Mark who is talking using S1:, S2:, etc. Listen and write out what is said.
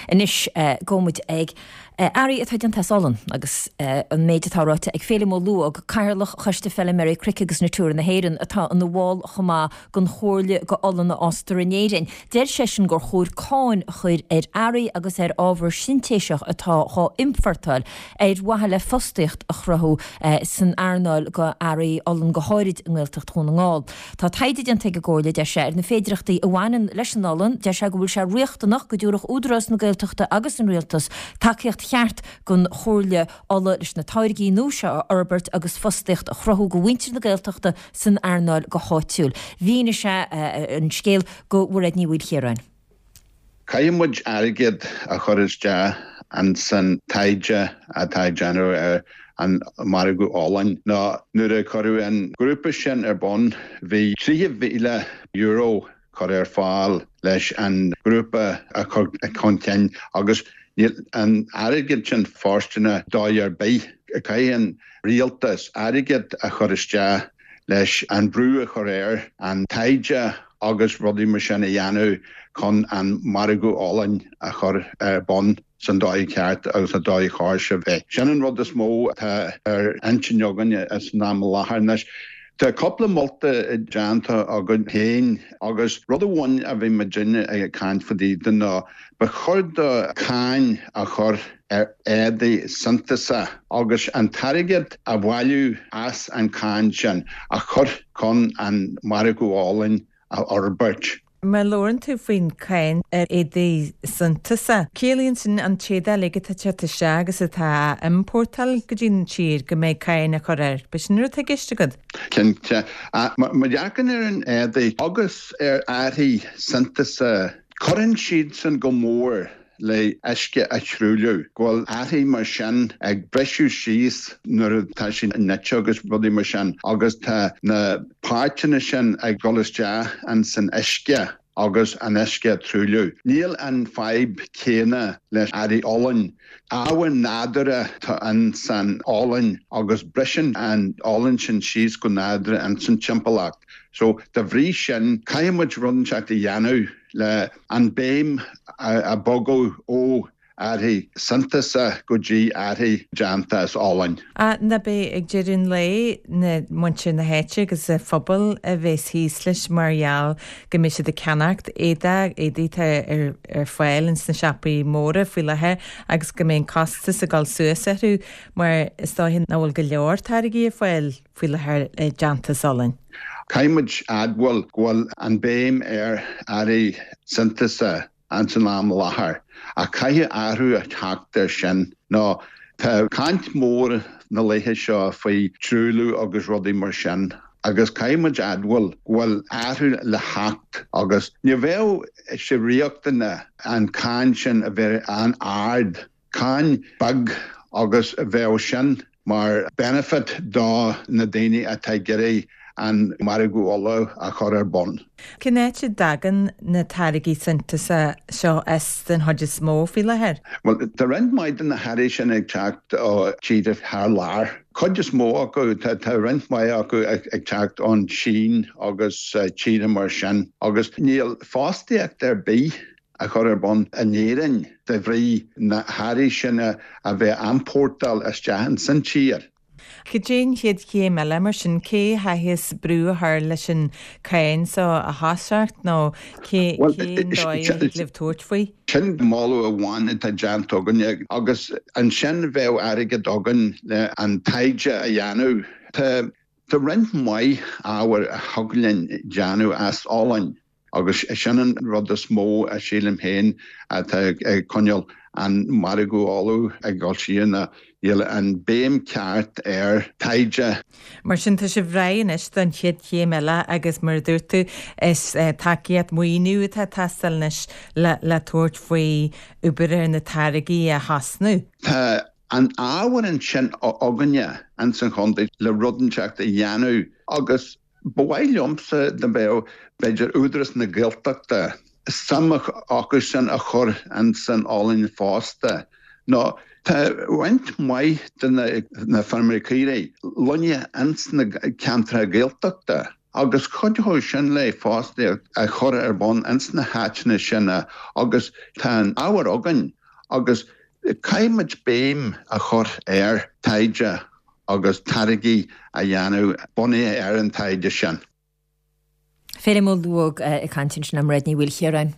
S1: Inis gómuid ag Ari atá an tasálan agus an méid atáráte ag féle mó lu ag cairlach chuiste fellile mar cric agus na túr na héireann atá an na bháil chumá gon chóirle go allan na Austranéirin. Déir sé sin gur chóir cáin chuir Ari agus ábhar sintéiseach atá há imfartal wahale fosticht a chrathú san airnáil go Ari allan go háirid an ghilteach tún an ngáil. Tá taide an teige ggóirle de sé na féidirachtaí a bhhainean leis an allan de sé go bhfuil sé riochtanach go dúrach údras na ghilteachta agus an rialtas takeíocht cheart gon chóirle alla leis na táirigí núise a Albert agus fosticht a chrathú go bhaintir na ghilteachta san airnáil go háitiúil. Bhíne sé an scéal go bhfuir níomhúil chéarainn.
S2: Caimmuid airgid a chuiriste an san taide a taideanú an Marigu Álainn ná nuair a choirú an grúpa sin bon bhí €3,000 choir fáil leis an grúpa a contain agus an airgid sin fástanna dáir bí a caian rialtas airgid a chuiriste leis an brú a choréir an taide agus rudí mar sin a dhéanú chun an Marigu Álainn a chur bon san dói ceart agus a dói cháir se bheith. Sinan rud is mó antinneogan as ná láthair nes. Tá coppla molta deanta agan héin agus rud amhain a bhí me dinne ag caint fadí den ná ba chur do cáin a chur éadaí santasa agus an tarigid a bhhailú as an cáin sin a chur chun an Marigu Álainn a Albert.
S3: Me loran tú faoin cain éadaí santasa. Céalaonn sin an tséada ligad a teise agus atá importal go dtín tír go méid cain a choir. Be sin nuair a giste go?
S2: Cinnte. Ma deacan an éadaí agus airthaí santasa corann siad san go mór le eisce a trúliú. Gháil airthaí mar sin ag breisiú síos nuair tá sin nete agus rudí mar sin agus tá na páirteanna sin ag golasté an san eisce agus an eisce trúliú. Níl an feib céine leis Ari Álainn. Áhain nádara tá an san Álainn agus brisin an Álainn sin síos go nádara an san timpalacht. So the bhrí sin caiimiid runseach a dhéanú le an béim a bogo ó airthaí santasa go dtí airthaí deantas Álainn.
S3: Na bé ag deireadh le na muintir na héite agus a phobal a bheits híos leis margheall go mbeidh siad a ceannacht éadaí ar fáil ins na seapaí móra fuilethe agus go mbeidh costas a gáil suasarú mar is dáhinn na bhfuil go leor tarigí a fáil fuilethe deantas Álainn.
S2: Caimid adhfuil gháil an béim airthaí santasa an san lám láthair a caithe airthú a teachtar sin ná tá caint mór na léithe seo faoi trúlú agus rudaí mar sin agus caimid adhfuil gháil airthú le theacht agus ní bheadh sé riachtainna an cáin sin a bheith an ard cáin bag agus a bheadh sin mar benefit dá na daoine a taigéirí an Marigu Álainn a chur bon.
S3: Cinnéite dagan na tarigí santasa seo den chuide smó filehead?
S2: Well, the rent maid in the Harry sin ag teacht ó tíad haar lár. Chuide smó acu tá rent mai acu ag teacht an sin agus tíad mar sin agus níl fástaíocht ar bí a chur bon a néireann de bhrí na Harry sinna a bheith anpórtal as teahan san tíar.
S3: Céin chiad céim eile mar sin cé haithis brú a thar leis sin cain so a háseacht nó cé libhtúirt faoi?
S2: Sin mála a bháin a deantógan agus an sin bheith airgid dogan le an taide a dhéanú. Tá rint mai áhar a thuglainn deanú as Álainn agus sinan rud a smó a sílim héin a coneal an Marigu Álainn a gáil síana Iile an béim ceart taide.
S3: Mar sin tá sé bhraíonis don chiad chéim eile agus mar dúirtu is takeíad muoinú a tastalnis le tuairt faoi ubeir na tarigí a hasnú.
S2: Tá an áhar an sin aganne an san chundaí le rudanseacht a dhéanú agus bhhail liomsa den bheith beidir údras na ghilteachta samach agus sin a chur an san Álainn fásta. No, tá bhaint mai na farmacíre lunne ans na ceantra ghilteachta agus chuidthó sin le fásta a chur ar bon ins na háitna sinna agus tá áhar agan agus caiimiid béim a chur ar taide agus tarigi a dhéanú bunaí ar an taide sin.
S1: Féidir mó luag i cantin sin am réid ní bhfuil chéarain.